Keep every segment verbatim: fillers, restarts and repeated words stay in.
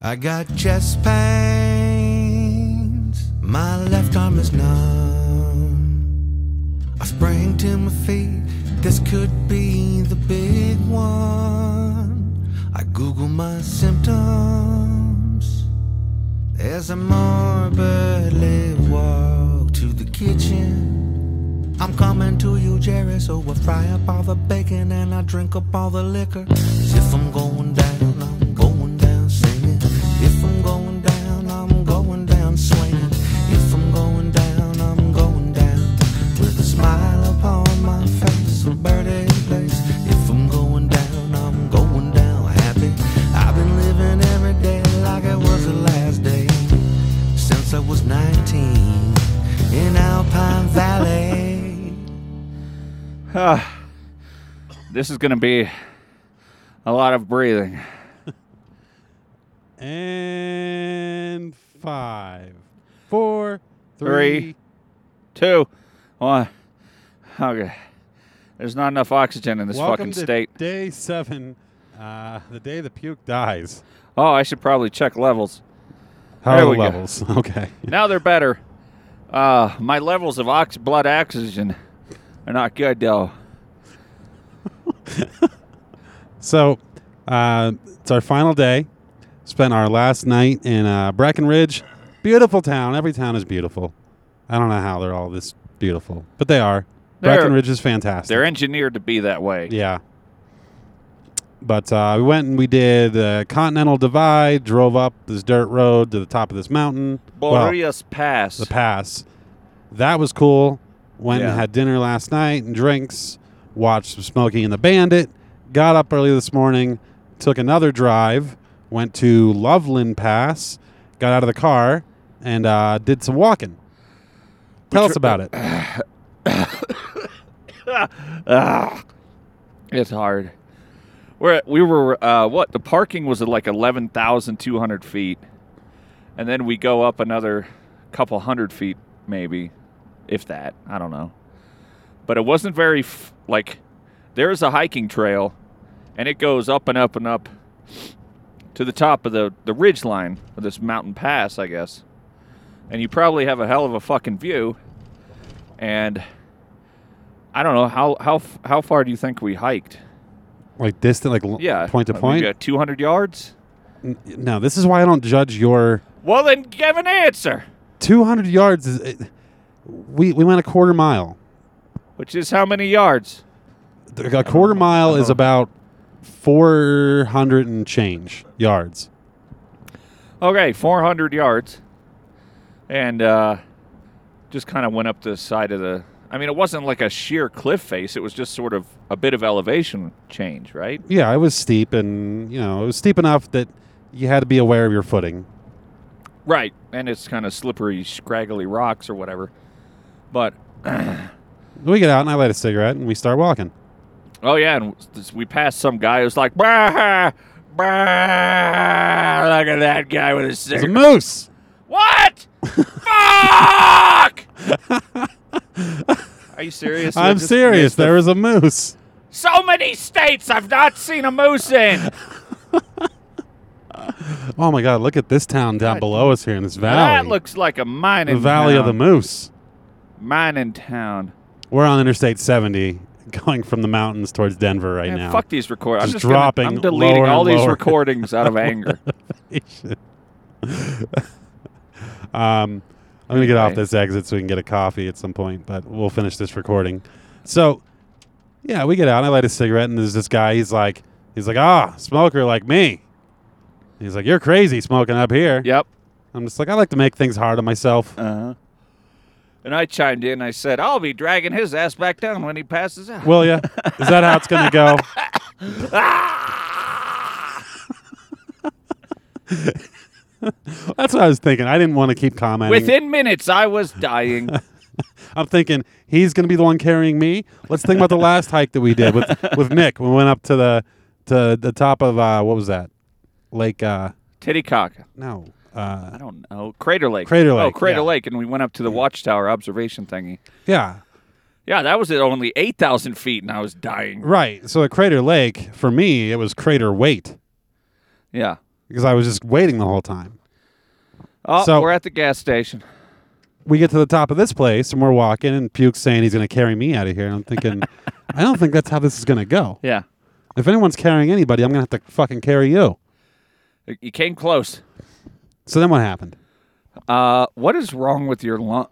I got chest pains, my left arm is numb. I sprang to my feet, this could be the big one. I Google my symptoms as I morbidly walk to the kitchen. I'm coming to you, Jerry, so I fry up all the bacon and I drink up all the liquor. As if I'm going down, I'm going down singing. If I'm going down, I'm going down swinging. If I'm going down, I'm going down with a smile upon my face, a birdie place. If I'm going down, I'm going down happy. I've been living every day like it was the last day since I was nineteen in Alpine Valley. Ah, this is going to be a lot of breathing. And five, four, three, Three, two, one. Okay. There's not enough oxygen in this Welcome fucking to state. Day seven, uh, the day the puke dies. Oh, I should probably check levels. How There are we the go. levels? Okay. Now they're better. Uh, my levels of ox- blood oxygen are not good, though. So, uh, it's our final day. Spent our last night in uh, Breckenridge. Beautiful town. Every town is beautiful. I don't know how they're all this beautiful, but they are. They're- Breckenridge is fantastic. They're engineered to be that way. Yeah. But uh, we went and we did the Continental Divide, drove up this dirt road to the top of this mountain. Well, Boreas Pass. the pass. That was cool. Went Yeah. and had dinner last night and drinks. Watched some Smokey and the Bandit. Got up early this morning. Took another drive. Went to Loveland Pass. Got out of the car and uh, did some walking. Tell us about it. Ah, it's hard. We're at, we were uh, what the parking was at like eleven thousand two hundred feet, and then we go up another couple hundred feet, maybe, if that. I don't know, but it wasn't very f- like there's a hiking trail, and it goes up and up and up to the top of the the ridge line of this mountain pass, I guess, and you probably have a hell of a fucking view, and I don't know how how f- how far do you think we hiked? Like distant, like l- Yeah, point to uh, point. maybe at two hundred yards. N- No, this is why I don't judge your Well, then give an answer. two hundred yards. Is, it, we we went a quarter mile. Which is how many yards? The- A quarter mile is Oh. about four hundred and change yards. Okay, four hundred yards, and uh, just kind of went up the side of the. I mean, it wasn't like a sheer cliff face. It was just sort of a bit of elevation change, right? Yeah, it was steep, and you know it was steep enough that you had to be aware of your footing. Right, and it's kind of slippery, scraggly rocks or whatever. But We get out, and I light a cigarette, and we start walking. oh yeah, and we passed some guy who's like, bah, bah, look at that guy with his There's a cigarette. moose. What? Fuck! Are you serious? I'm I just serious. missed the- There was a moose. So many states I've not seen a moose in. Oh my God! Look at this town down God. below us here in this valley. That looks like a mining the Valley town. of the Moose. Mining town. We're on Interstate seventy, going from the mountains towards Denver right Man, now. fuck these recordings. I'm Just just gonna- dropping I'm deleting lower all and these lower. recordings out of anger. um, I'm gonna get off Anyway. this exit so we can get a coffee at some point, but we'll finish this recording. So, yeah, we get out. And I light a cigarette, and there's this guy. He's like, he's like, ah, smoker like me. He's like, you're crazy smoking up here. Yep. I'm just like, I like to make things hard on myself. Uh-huh. And I chimed in. I said, I'll be dragging his ass back down when he passes out. Will ya? Is that how it's gonna go? That's what I was thinking. I didn't want to keep commenting. Within minutes, I was dying. I'm thinking he's going to be the one carrying me. Let's think about the last hike that we did with with Nick. We went up to the to the top of uh, what was that? Lake? Uh, Titicaca. no, I uh, don't know. Crater Lake. Crater Lake, Oh, Crater yeah. Lake. And we went up to the watchtower observation thingy. yeah, Yeah, that was at only eight thousand feet, and I was dying. right. So at Crater Lake, for me, it was crater weight. Yeah. because I was just waiting the whole time. Oh, So- we're at the gas station. We get to the top of this place, and we're walking, and Puke's saying he's going to carry me out of here. And I'm thinking, I don't think that's how this is going to go. Yeah. If anyone's carrying anybody, I'm going to have to fucking carry you. You came close. So then what happened? Uh, what is wrong with your lung?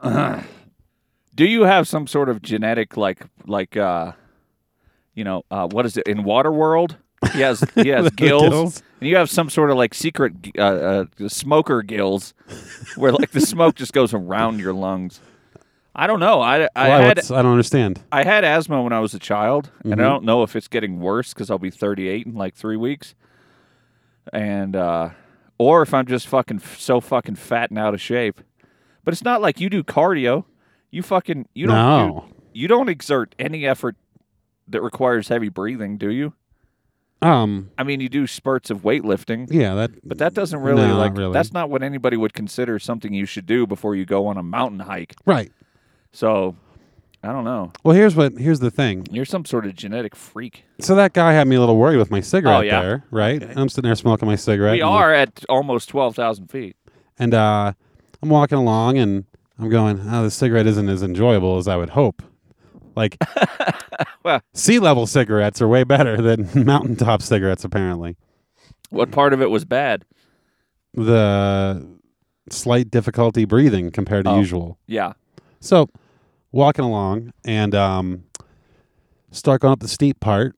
Do you have some sort of genetic, like, like, uh, you know, uh, what is it in Waterworld? He has, he has The gills, gills? and you have some sort of like secret uh, uh, smoker gills, where like the smoke just goes around your lungs. I don't know. I, I Why? had What's, I don't understand. I had asthma when I was a child, and I Mhm. don't know if it's getting worse because I'll be thirty-eight in like three weeks, and uh, or if I'm just fucking f- so fucking fat and out of shape. But it's not like you do cardio. You fucking you don't No. you, you don't exert any effort that requires heavy breathing, do you? Um. I mean, you do spurts of weightlifting, Yeah. That. but that doesn't really No, like not really. that's not what anybody would consider something you should do before you go on a mountain hike. Right. So, I don't know. Well, here's what. Here's the thing. You're some sort of genetic freak. So that guy had me a little worried with my cigarette Oh, yeah. there, right? Okay. I'm sitting there smoking my cigarette. We and- are at almost twelve thousand feet. And uh, I'm walking along, and I'm going, oh, the cigarette isn't as enjoyable as I would hope. Like, Well- sea level cigarettes are way better than mountaintop cigarettes, apparently. What part of it was bad? The slight difficulty breathing compared to Oh. usual. Yeah. So, walking along, and um, start going up the steep part,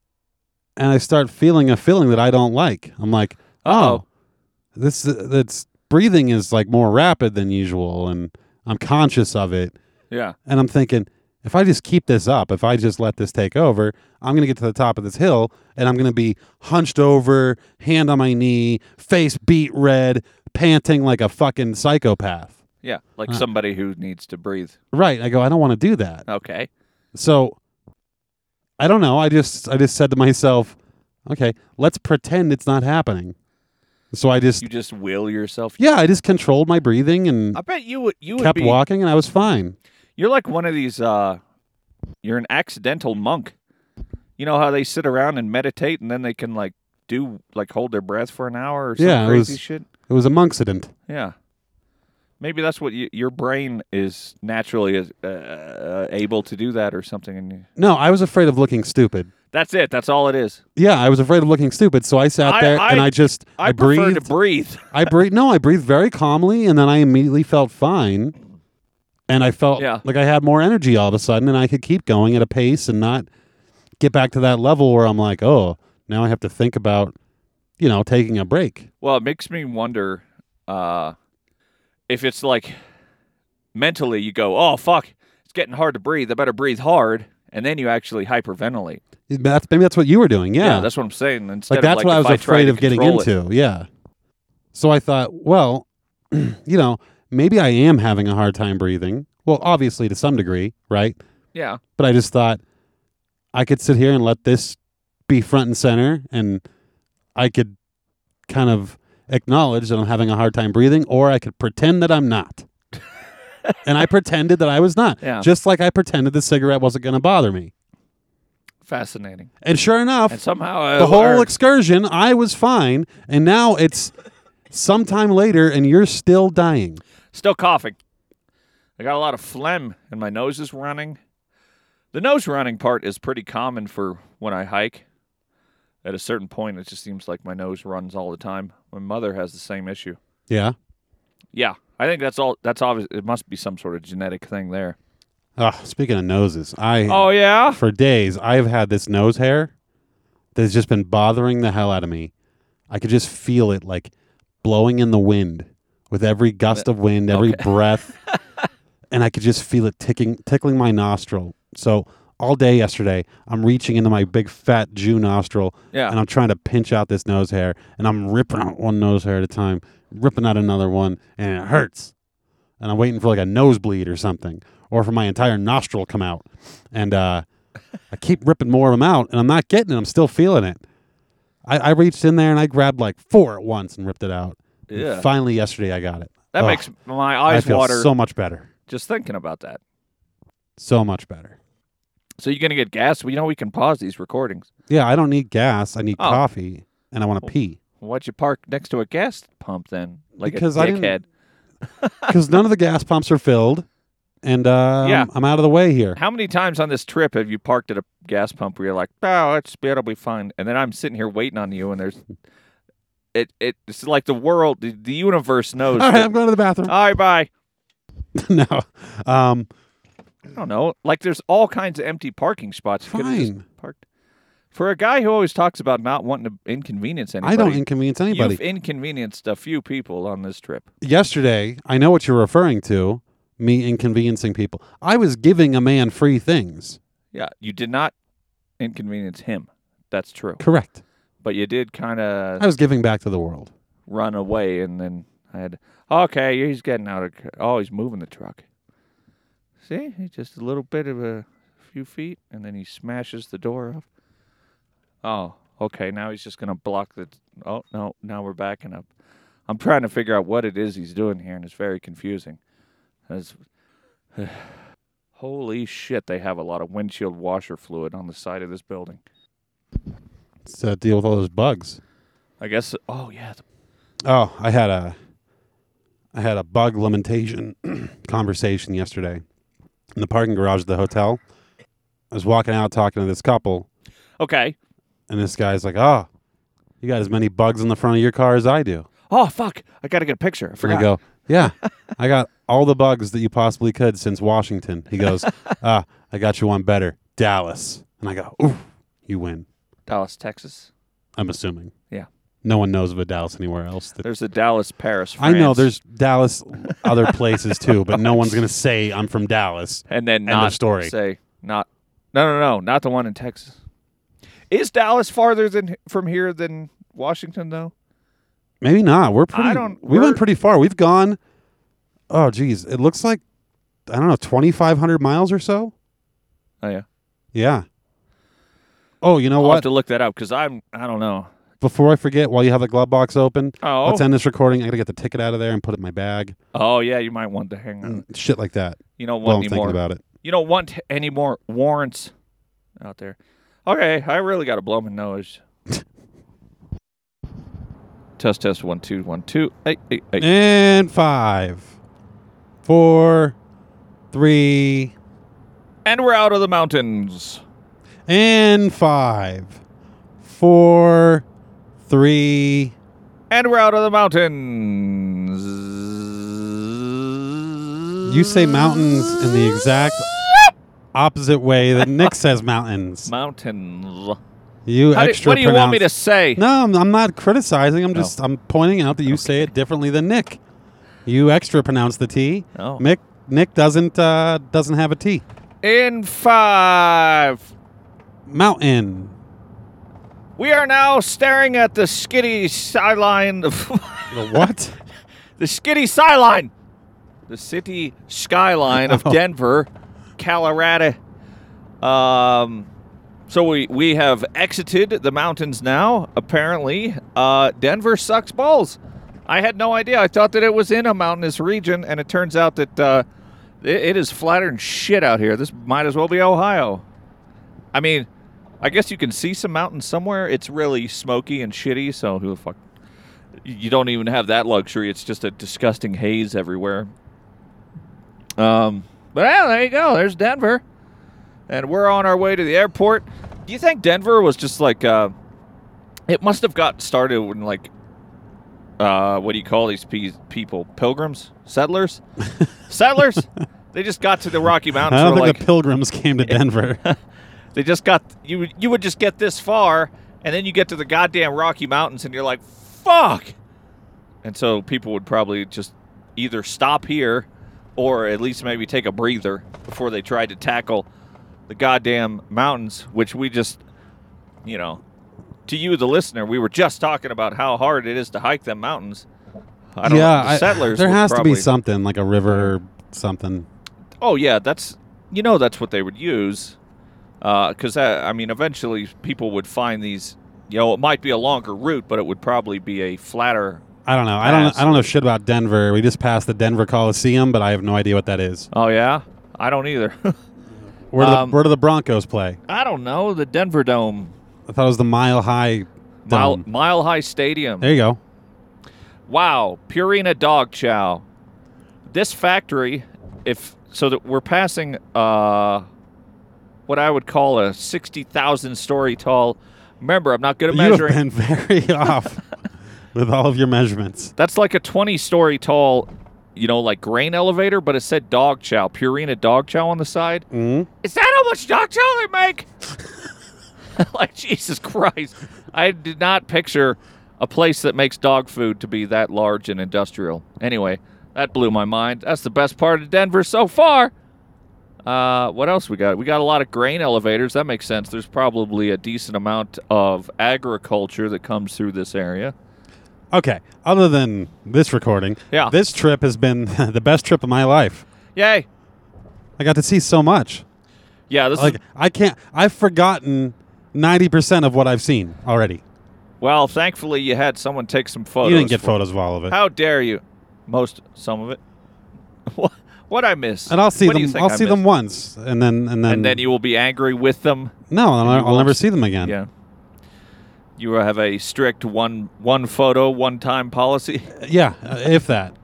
and I start feeling a feeling that I don't like. I'm like, Uh-oh. oh, this that's breathing is like more rapid than usual, and I'm conscious of it. Yeah. And I'm thinking, if I just keep this up, if I just let this take over, I'm going to get to the top of this hill, and I'm going to be hunched over, hand on my knee, face beat red, panting like a fucking psychopath. Yeah. Like Uh. somebody who needs to breathe. Right. I go, I don't want to do that. Okay. So I don't know. I just I just said to myself, okay, let's pretend it's not happening. So I just You just will yourself. yeah, I just controlled my breathing and I bet you would you would kept be walking, and I was fine. You're like one of these uh you're an accidental monk. You know how they sit around and meditate and then they can like do like hold their breath for an hour or some Yeah, it crazy was- shit? It was a monksident. Yeah. Maybe that's what you, your brain is naturally is, uh, able to do that or something. And you, No, I was afraid of looking stupid. that's it. That's all it is. Yeah, I was afraid of looking stupid, so I sat I- there I- and I just I, I, prefer breathed. to breathe. I breathed. No, I breathed very calmly, and then I immediately felt fine, and I felt Yeah. like I had more energy all of a sudden, and I could keep going at a pace and not get back to that level where I'm like, oh, now I have to think about, you know, taking a break. Well, it makes me wonder uh, if it's like mentally you go, oh, fuck, it's getting hard to breathe. I better breathe hard. And then you actually hyperventilate. That's maybe that's what you were doing. Yeah, that's what I'm saying. Instead like of, that's like, what I if was try afraid to of getting control it. into. Yeah. So I thought, well, you know, maybe I am having a hard time breathing. Well, obviously to some degree, right? Yeah. But I just thought I could sit here and let this be front and center, and I could kind of acknowledge that I'm having a hard time breathing, or I could pretend that I'm not. And I pretended that I was not. Yeah. Just like I pretended the cigarette wasn't going to bother me. Fascinating. And sure enough, And somehow I the whole learned- excursion, I was fine, and now it's sometime later, and you're still dying. Still coughing. I got a lot of phlegm and my nose is running. The nose running part is pretty common for when I hike. At a certain point, it just seems like my nose runs all the time. My mother has the same issue. Yeah. Yeah, I think that's all. That's obvious. It must be some sort of genetic thing there. Oh, speaking of noses, I Oh yeah. for days I've had this nose hair that's just been bothering the hell out of me. I could just feel it like blowing in the wind with every gust of wind, every Okay. breath, and I could just feel it ticking, tickling my nostril. So all day yesterday, I'm reaching into my big fat Jew nostril, Yeah. and I'm trying to pinch out this nose hair, and I'm ripping out one nose hair at a time, ripping out another one, and it hurts. And I'm waiting for like a nosebleed or something, or for my entire nostril to come out. And uh, I keep ripping more of them out, and I'm not getting it. I'm still feeling it. I, I reached in there, and I grabbed like four at once and ripped it out. And Yeah. finally, yesterday, I got it. That Ugh, makes my I eyes feel water so much better. just thinking about that. So much better. So you're gonna get gas? Well, you know we can pause these recordings. Yeah, I don't need gas. I need Oh. coffee, and I want to pee. Why'd you park next to a gas pump then? Like Because a I dickhead. didn't- Because none of the gas pumps are filled, and uh, Yeah. I'm, I'm out of the way here. How many times on this trip have you parked at a gas pump where you're like, oh, it's, it'll be fine. And then I'm sitting here waiting on you, and there's... It, it It's like the world, the, the universe knows. All right, that- I'm going to the bathroom. All right, bye. no. Um, I don't know. Like, there's all kinds of empty parking spots. You could've just Fine. parked. For a guy who always talks about not wanting to inconvenience anybody, I don't inconvenience anybody. you've inconvenienced a few people on this trip. Yesterday, I know what you're referring to, me inconveniencing people. I was giving a man free things. Yeah, you did not inconvenience him. That's true. Correct. But you did kind of I was giving back to the world. run away, and then I had, okay, he's getting out of, oh, he's moving the truck. See, he just a little bit of a few feet, and then he smashes the door off. Oh, okay, now he's just going to block the, oh, no, now we're backing up. I'm trying to figure out what it is he's doing here, and it's very confusing. That's, holy shit, they have a lot of windshield washer fluid on the side of this building. Let's uh, deal with all those bugs. I guess, oh, yeah, the Oh, I had a, I had a bug lamentation conversation yesterday in the parking garage of the hotel. I was walking out talking to this couple, okay. and this guy's like, "Oh, you got as many bugs in the front of your car as I do." Oh, fuck. I got to get a picture. I And forgot. I go, "Yeah, I got all the bugs that you possibly could since Washington." He goes, "Ah, I got you one better, Dallas." And I go, "Ooh, you win." Dallas, Texas. I'm assuming. Yeah. No one knows of a Dallas anywhere else. That There's a Dallas, Paris, I know France. there's Dallas other places too, but no one's going to say I'm from Dallas. And then End of not story. say, not, no, no, no, not the one in Texas. Is Dallas farther than from here than Washington, though? Maybe not. We're pretty. I don't- we we're- went pretty far. We've gone. Oh, geez, it looks like I don't know, twenty-five hundred miles or so. Oh, yeah. Yeah. Oh, you know I'll what? have to look that up because I'm, I don't know. Before I forget, while you have the glove box open, Oh. let's end this recording. I got to get the ticket out of there and put it in my bag. Oh, yeah, you might want to hang on. Shit like that. You don't While want I'm any thinking more. about it. You don't want any more warrants out there. Okay, I really got to blow my nose. Test, test, one, two, one, two. Hey, hey, hey. And five, four, three, And we're out of the mountains. and five, four, three. And we're out of the mountains. You say mountains in the exact opposite way that Nick says mountains. Mountains. You How do- extra what do you want me to pronounce- say? No, I'm, I'm not criticizing. I'm just I'm pointing out that you say it differently than Nick. You extra pronounce the T. Oh. Nick Nick doesn't uh, doesn't have a T. In five. Mountain. We are now staring at the skitty skyline. The what? The skitty skyline. The city skyline of Oh. Denver, Colorado. Um, so we, we have exited the mountains now, apparently. Uh, Denver sucks balls. I had no idea. I thought that it was in a mountainous region, and it turns out that uh, it, it is flatter than shit out here. This might as well be Ohio. I mean, I guess you can see some mountains somewhere. It's really smoky and shitty, so who the fuck? You don't even have that luxury. It's just a disgusting haze everywhere. Um, but yeah, there you go. There's Denver. And we're on our way to the airport. Do you think Denver was just like, uh, it must have got started when like, uh, what do you call these pe- people? Pilgrims? Settlers? Settlers? They just got to the Rocky Mountains. I don't were think like, the Pilgrims came to Denver. They just got, you, would- you would just get this far, and then you get to the goddamn Rocky Mountains, and you're like, fuck! And so people would probably just either stop here or at least maybe take a breather before they tried to tackle the goddamn mountains, which we just, you know, to you, the listener, we were just talking about how hard it is to hike them mountains. I don't yeah, know. The I- settlers there would has to probably, be something like a river, or something. Oh, yeah, that's, you know, that's what they would use. Because, uh, I mean, eventually people would find these, you know, it might be a longer route, but it would probably be a flatter. I don't know. I don't. I don't know shit about Denver. We just passed the Denver Coliseum, but I have no idea what that is. Oh, yeah? I don't either. Where do Um, the Where do the Broncos play? I don't know. The Denver Dome. I thought it was the Mile High Mile, Dome. Mile High Stadium. There you go. Wow, Purina Dog Chow. This factory, if so that we're passing uh, what I would call a sixty thousand story tall. Remember, I'm not good at You have measuring. been very off with all of your measurements. That's like a twenty story tall, you know, like grain elevator, but it said Dog Chow, Purina Dog Chow on the side. Mm. Is that how much dog chow they make? Like, Jesus Christ. I did not picture a place that makes dog food to be that large and industrial. Anyway, that blew my mind. That's the best part of Denver so far. Uh, what else we got? We got a lot of grain elevators. That makes sense. There's probably a decent amount of agriculture that comes through this area. Okay. Other than this recording, Yeah. this trip has been the best trip of my life. Yay. I got to see so much. Yeah, this Like is, I can't. I've forgotten ninety percent of what I've seen already. well, thankfully you had someone take some photos. You didn't get for- photos of all of it. How dare you? Most, some of it. What? What I miss? And I'll see What do you them. think I'll I see them missed? once, and then and then And then you will be angry with them. no, I'll, you I'll won't never s- see them again. Yeah. You have a strict one one photo, one time policy. Yeah, uh, if that.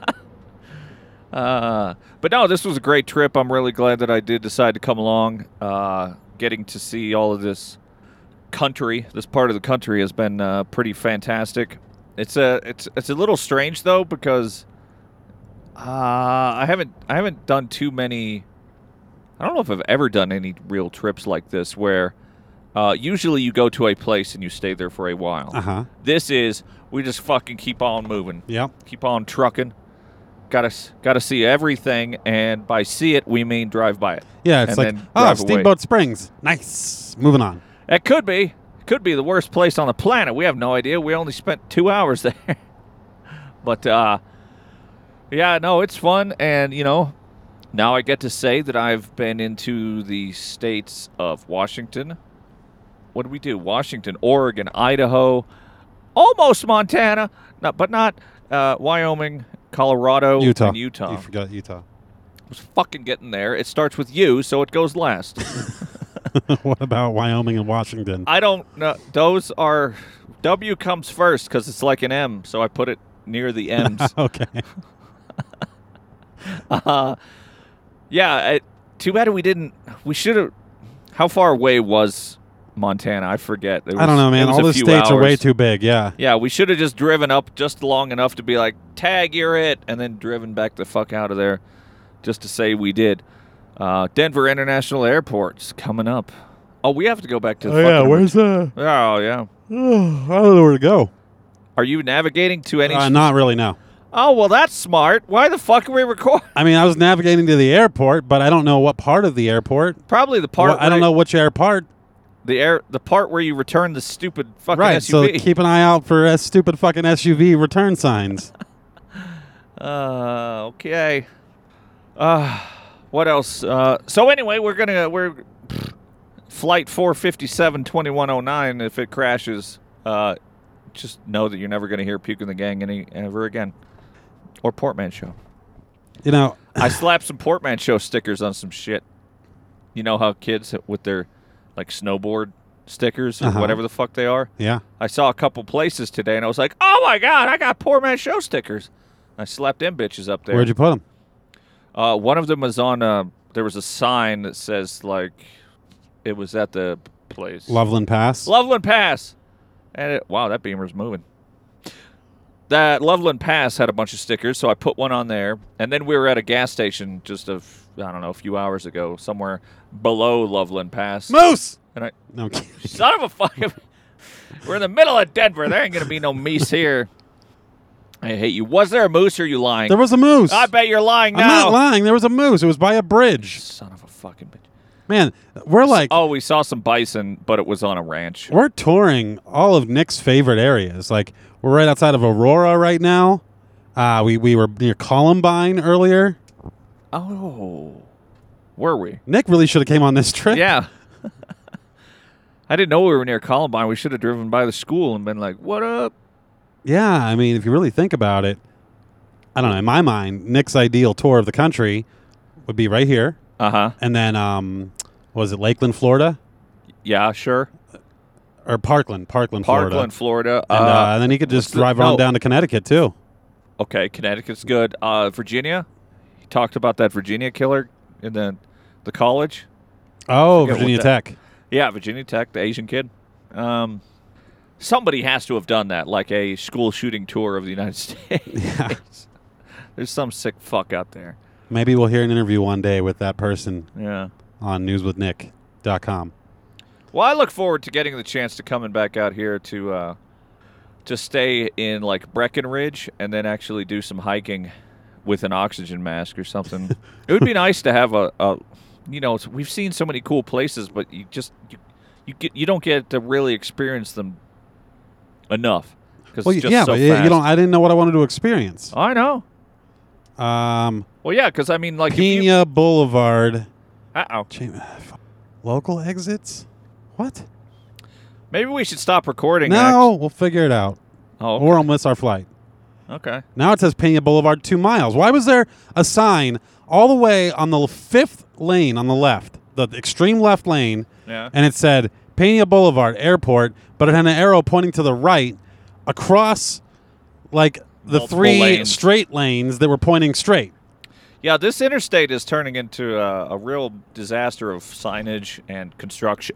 Uh, but no, this was a great trip. I'm really glad that I did decide to come along. Uh, getting to see all of this country, this part of the country, has been uh, pretty fantastic. It's a it's it's a little strange though because uh, I haven't I haven't done too many. I don't know if I've ever done any real trips like this where uh, usually you go to a place and you stay there for a while. Uh huh. This is we just fucking keep on moving, Yep. keep on trucking. Got to got to see everything, and by see it we mean drive by it. Yeah, it's And like then oh, drive away. Steamboat Springs. Nice. Moving on. It could be. Could be the worst place on the planet. We have no idea. We only spent two hours there. But, uh, yeah, no, it's fun. And, you know, now I get to say that I've been into the states of Washington. What did we do? Washington, Oregon, Idaho, almost Montana, no, but not uh, Wyoming, Colorado, Utah. and Utah. You forgot Utah. I was fucking getting there. It starts with U, so it goes last. What about Wyoming and Washington? I don't know. Those are W comes first because it's like an M, so I put it near the M's. Okay. uh, yeah. It, too bad we didn't. We should have. How far away was Montana? I forget. It I don't was- know, it man. was All a the few states are way hours. too big. Yeah. Yeah, we should have just driven up just long enough to be like, tag, you're it, and then driven back the fuck out of there just to say we did. Uh, Denver International Airport's coming up. Oh, we have to go back to the Oh, yeah. fucking- Where's that? Oh, yeah. Oh, I don't know where to go. Are you navigating to any... Uh, not really. No. Oh, well, that's smart. Why the fuck are we recording? I mean, I was navigating to the airport, but I don't know what part of the airport. Probably the part Well, I don't where- know which airport. The air, the part where you return the stupid fucking Right. S U V. So keep an eye out for uh, stupid fucking S U V return signs. Uh, okay. Uh, what else? Uh, so anyway, we're gonna we're pfft, flight four fifty-seven twenty-one oh nine. If it crashes, uh, just know that you're never gonna hear Puke in the Gang any ever again, or Portman Show. You know, I slapped some Portman Show stickers on some shit. You know how kids with their like snowboard stickers or Uh-huh. whatever the fuck they are. yeah. I saw a couple places today, and I was like, "Oh my god, I got Poor Man Show stickers." I slapped them bitches up there. Where'd you put them? Uh, one of them was on. Uh, there was a sign that says like, it was at the place. Loveland Pass. Loveland Pass, and it, wow, that Beamer's moving. That Loveland Pass had a bunch of stickers, so I put one on there, and then we were at a gas station just a f- I don't know a few hours ago, somewhere below Loveland Pass, Moose. and I. No, I'm kidding. Son of a fucking... We're in the middle of Denver. There ain't going to be no meese here. I hate you. Was there a moose or are you lying? There was a moose. I bet you're lying I'm now. not lying. There was a moose. It was by a bridge. Son of a fucking bitch. Man, we're like Oh, we saw some bison, but it was on a ranch. we're touring all of Nick's favorite areas. Like we're right outside of Aurora right now. Uh, we we were near Columbine earlier. Oh. Were we? Nick really should have came on this trip. Yeah. I didn't know we were near Columbine. We should have driven by the school and been like, what up? Yeah, I mean, if you really think about it, I don't know. In my mind, Nick's ideal tour of the country would be right here, Uh-huh. and then um, was it Lakeland, Florida? Yeah, sure. or Parkland, Parkland, Parkland, Florida. Florida. And, uh, uh, and then he could just what's the- drive no. on down to Connecticut, too. Okay, Connecticut's good. Uh, Virginia, he talked about that Virginia killer in the the college. Oh, forget Virginia what that- Tech. Yeah, Virginia Tech, the Asian kid. Um, somebody has to have done that, like a school shooting tour of the United States. Yeah. There's some sick fuck out there. Maybe we'll hear an interview one day with that person Yeah. on news with nick dot com. Well, I look forward to getting the chance to coming back out here to uh, to stay in like Breckenridge and then actually do some hiking with an oxygen mask or something. It would be nice to have a, a you know, it's, we've seen so many cool places, but you just you, you get you don't get to really experience them enough because Well, it's just yeah, so but fast. you don't. I didn't know what I wanted to experience. I know. Um, Well, yeah, because I mean, like, Pena Boulevard. uh oh, Cha- Local exits? What? maybe we should stop recording. No, we'll figure it out. act- oh, Or I'll miss our flight. okay. Now it says Pena Boulevard two miles. Why was there a sign all the way on the fifth lane on the left, the extreme left lane, Yeah. and it said Pena Boulevard Airport, but it had an arrow pointing to the right across like the Multiple three lanes. straight lanes that were pointing straight. Yeah, this interstate is turning into a, a real disaster of signage and construction.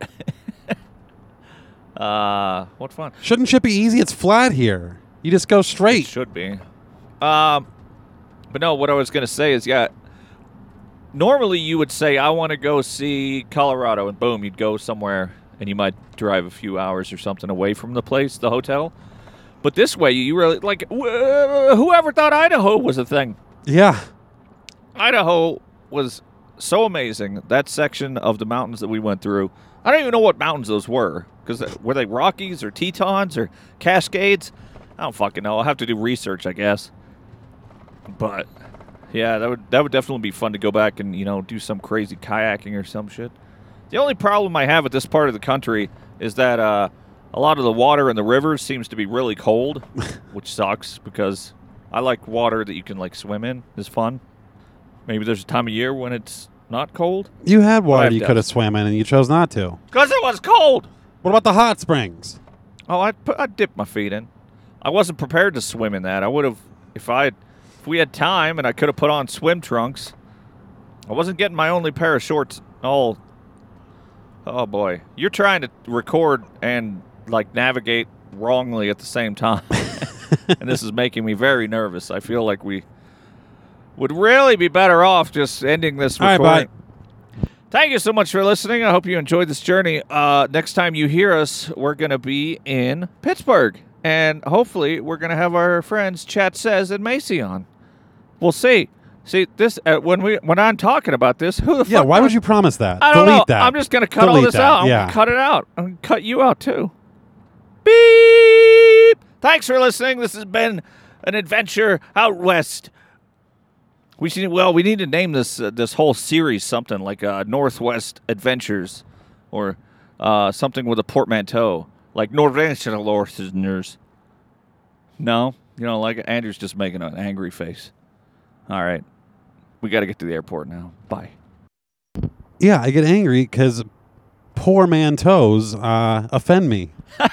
uh, what fun. Shouldn't shit be easy? It's flat here. You just go It straight. should be. Um, but no, what I was going to say is, yeah, normally you would say, I want to go see Colorado, and boom, you'd go somewhere, and you might drive a few hours or something away from the place, the hotel. But this way, you really, like, wh- whoever thought Idaho was a thing? Yeah. Idaho was so amazing. That section of the mountains that we went through, I don't even know what mountains those were. Because were they Rockies or Tetons or Cascades? I don't fucking know. I'll have to do research, I guess. But yeah, that would that would definitely be fun to go back and, you know, do some crazy kayaking or some shit. The only problem I have with this part of the country is that uh, a lot of the water in the rivers seems to be really cold, which sucks because I like water that you can like swim in. It's fun. Maybe there's a time of year when it's not cold. You had water have you doubts. could have swam in and you chose not to. Because it was cold. What about the hot springs? Oh, I put I dipped my feet in. I wasn't prepared to swim in that. I would have if I had, if we had time and I could have put on swim trunks. I wasn't getting my only pair of shorts all. Oh boy, you're trying to record and like navigate wrongly at the same time, and this is making me very nervous. I feel like we would really be better off just ending this All right, recording. bye. Thank you so much for listening. I hope you enjoyed this journey. Uh, next time you hear us, we're going to be in Pittsburgh. And hopefully we're going to have our friends Chat Says and Macy on. We'll see. See, this uh, when we when I'm talking about this, who the Yeah, fuck why knows? would you promise that? I don't Delete know. that. I'm just going to cut all Delete this that, out. I'm yeah. going to cut it out. I'm going to cut you out, too. Beep! Thanks for listening. This has been an adventure out west. We should, well, we need to name this uh, this whole series something like uh, Northwest Adventures or uh, something with a portmanteau, like Northwesterners. No? You know, like Andrew's just making an angry face. All right. We got to get to the airport now. Bye. Yeah, I get angry because poor man toes uh, offend me.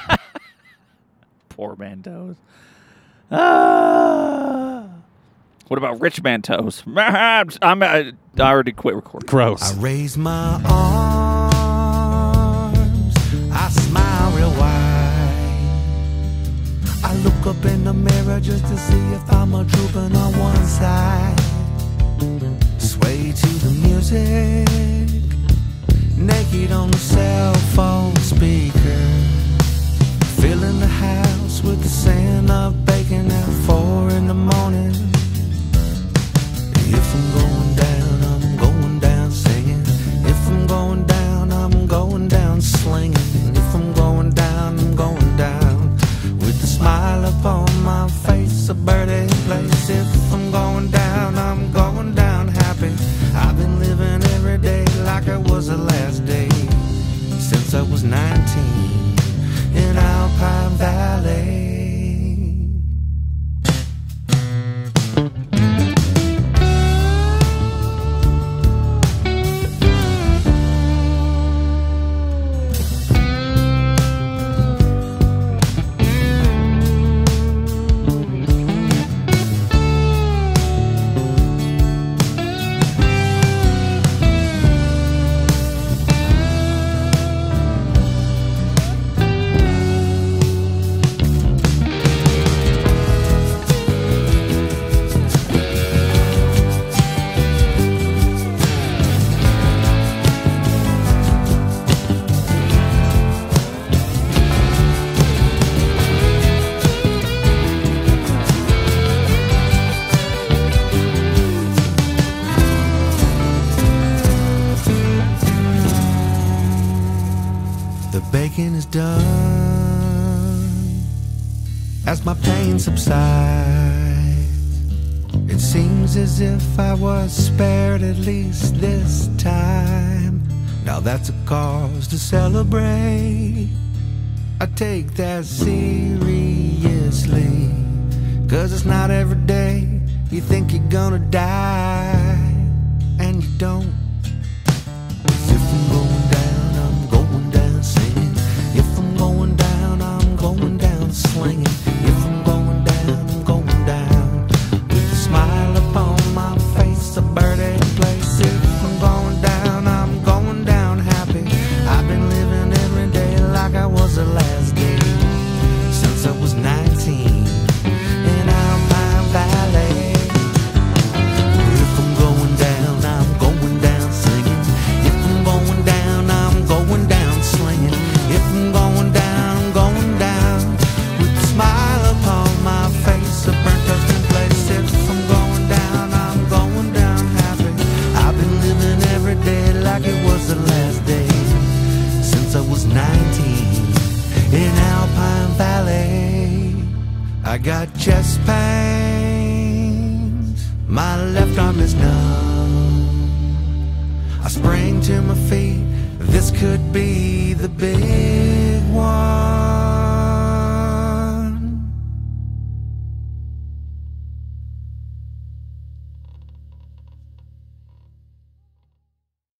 Poor man toes. Ah. What about rich man toes? I'm, I already quit recording. Gross. I raise my arms, I smile real wide. I look up in the mirror just to see if I'm a drooping on one side. Sway to the music, naked on the cell phone speaker. Filling the house with the scent of bacon at four in the morning. If I'm going down, I'm going down singing. If I'm going down, I'm going down slinging. If I'm going down, I'm going down with a smile upon my face, a birdie place. If I'm going down, I'm going down happy. I've been living every day like it was the last day since I was nineteen in Alpine Valley. talking is done. As my pain subsides, it seems as if I was spared at least this time. Now that's a cause to celebrate. I take that seriously, 'cause it's not every day you think you're gonna die, and you don't. If I'm going down, I'm going down singing. If I'm going down, I'm going down slinging. If I'm going down, I'm going down with a smile upon my face, a birthday place. If I'm going down, I'm going down happy. I've been living every day like I was the last day since I was nineteen in Alpine Valley. If I'm going down, I'm going down singing. If I'm going down, I'm going down slinging. If I'm going down, I'm going down with a smile upon my face, a burnt toasted place. If I'm going down, I'm going down happy. I've been living every day like it was the last day since I was nineteen in Alpine Valley. I got chest pains, my left arm is numb. I sprang to my feet, this could be the big one.